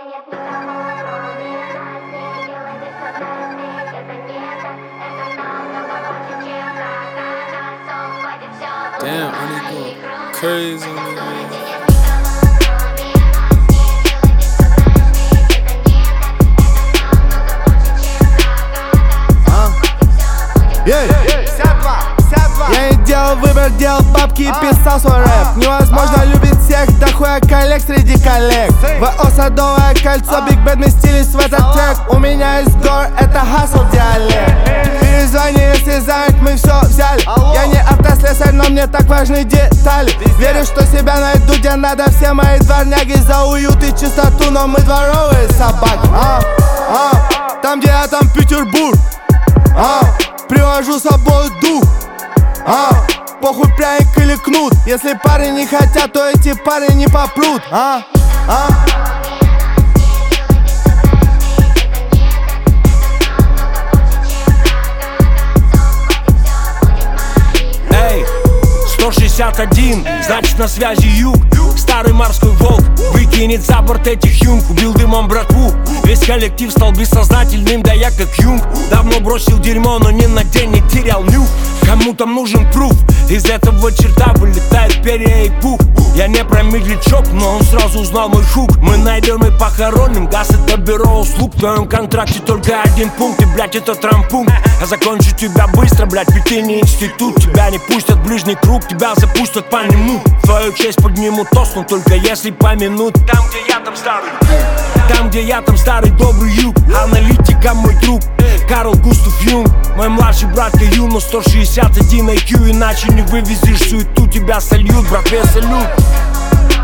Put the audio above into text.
нет никого, кроме нас. Не делайте сознание, это небо, это намного больше, чем как хватит все. Damn, I need to go crazy on this, man. Я не делал выбор, делал бабки и писал свой рэп. Невозможно любить всех, да хуя коллег среди коллег. ВО Садовое кольцо, Big Bad вместились в этот трек. У меня есть гор, это хасл диалект. Перезвони, если занят, мы все взяли. Я не автослесарь, но мне так важны детали. Верю, что себя найду, где надо. Все мои дворняги за уют и чистоту, но мы дворовые собаки. Там, где я, там Петербург. Привожу с собой дух. Похуй пряник или кнут. Если парни не хотят, то эти парни не попрут. Эй, 161, значит на связи юг. Старый морской волк выкинет за борт этих юнг. Убил дымом братву, весь коллектив стал бессознательным. Да я как юнг, давно бросил дерьмо, но ни на день не терял нюх. Кому там нужен пруф? Из этого черта вылетает перья и пух. Я не про медлячок, но он сразу узнал мой хук. Мы найдем и похороним, газ это бюро услуг. В твоем контракте только один пункт, и блять это травмпункт. Я закончу тебя быстро, блять, ведь ты не институт. Тебя не пустят в ближний круг, тебя запустят по нему. Твою честь поднимут тост, но только если помянут. Там, где я, там старый. Там, где я, там старый добрый юг. Аналитика мой друг, Карл Густав Юнг. Мой младший брат Ю, но 161 IQ. Иначе не вывезешь суету, тебя сольют, братве, салют.